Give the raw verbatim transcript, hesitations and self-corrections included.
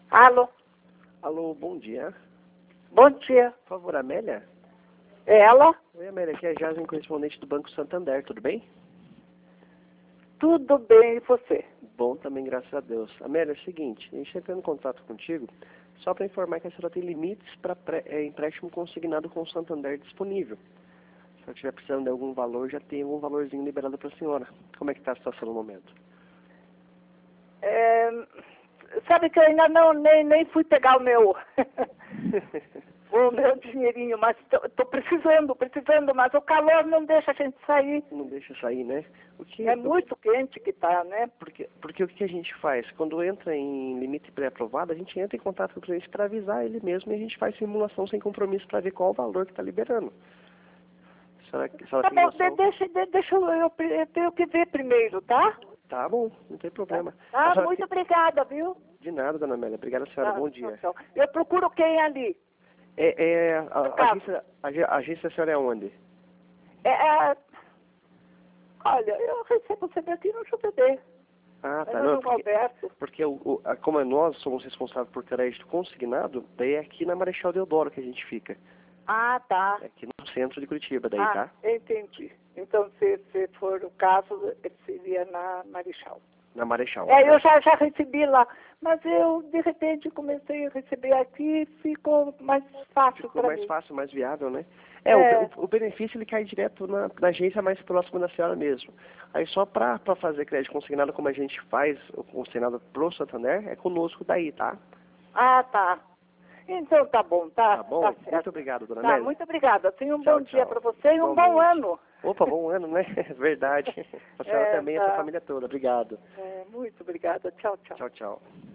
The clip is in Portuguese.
Alô? Alô, bom dia. Bom dia. Por favor, Amélia? É ela? Oi, Amélia, aqui é a Jasmine, correspondente do Banco Santander, tudo bem? Tudo bem, e você? Bom também, graças a Deus. Amélia, é o seguinte, a gente está entrando em contato contigo só para informar que a senhora tem limites para é, empréstimo consignado com o Santander disponível. Se ela estiver precisando de algum valor, já tem algum valorzinho liberado para a senhora. Como é que está a situação no momento? É, sabe que eu ainda não, nem, nem fui pegar o meu, o meu dinheirinho, mas estou precisando, precisando, mas o calor não deixa a gente sair. Não deixa sair, né? O que, É muito quente que está, né? Porque, porque o que a gente faz? Quando entra em limite pré-aprovado, a gente entra em contato com o cliente para avisar ele mesmo e a gente faz simulação sem compromisso para ver qual o valor que está liberando. A senhora, a senhora Tá tem bom, de, noção? deixa, de, deixa eu, eu, eu tenho que ver primeiro, tá? Tá bom, não tem problema. A Ah, senhora muito tem- obrigada, viu? De nada, dona Amélia. Obrigada, senhora. Tá, Bom tchau, dia. tchau. Eu procuro quem ali? É, é, a, No a caso. agência, a, ag- a agência da senhora é onde? É, é, olha, eu recebo sempre aqui no J B D. Ah, É tá. no Não, João porque, Alberto. porque o, o- a- como nós somos responsáveis por crédito consignado, daí é aqui na Marechal Deodoro que a gente fica. Ah, tá. É aqui no centro de Curitiba, daí, Ah, tá? entendi. Então, se, se for o caso, seria na Marechal. Na Marechal. É, né? eu já, já recebi lá, mas eu, de repente, comecei a receber aqui e ficou mais fácil Ficou para mais mim. fácil, mais viável, né? É, É. O, o, o benefício ele cai direto na, na agência mais próxima da senhora mesmo. Aí só para fazer crédito consignado como a gente faz o consignado pro Santander, é conosco daí, tá? Ah, tá. Então tá bom, tá, Tá bom? tá certo. Muito obrigado, dona Tá, Amélia. muito obrigada. Tenha um Tchau, bom dia tchau. para você e um bom Igualmente. ano. Opa, bom ano, né? Verdade. A senhora É, também e a sua tá. família toda. Obrigado. É, muito obrigada. Tchau, tchau. Tchau, tchau.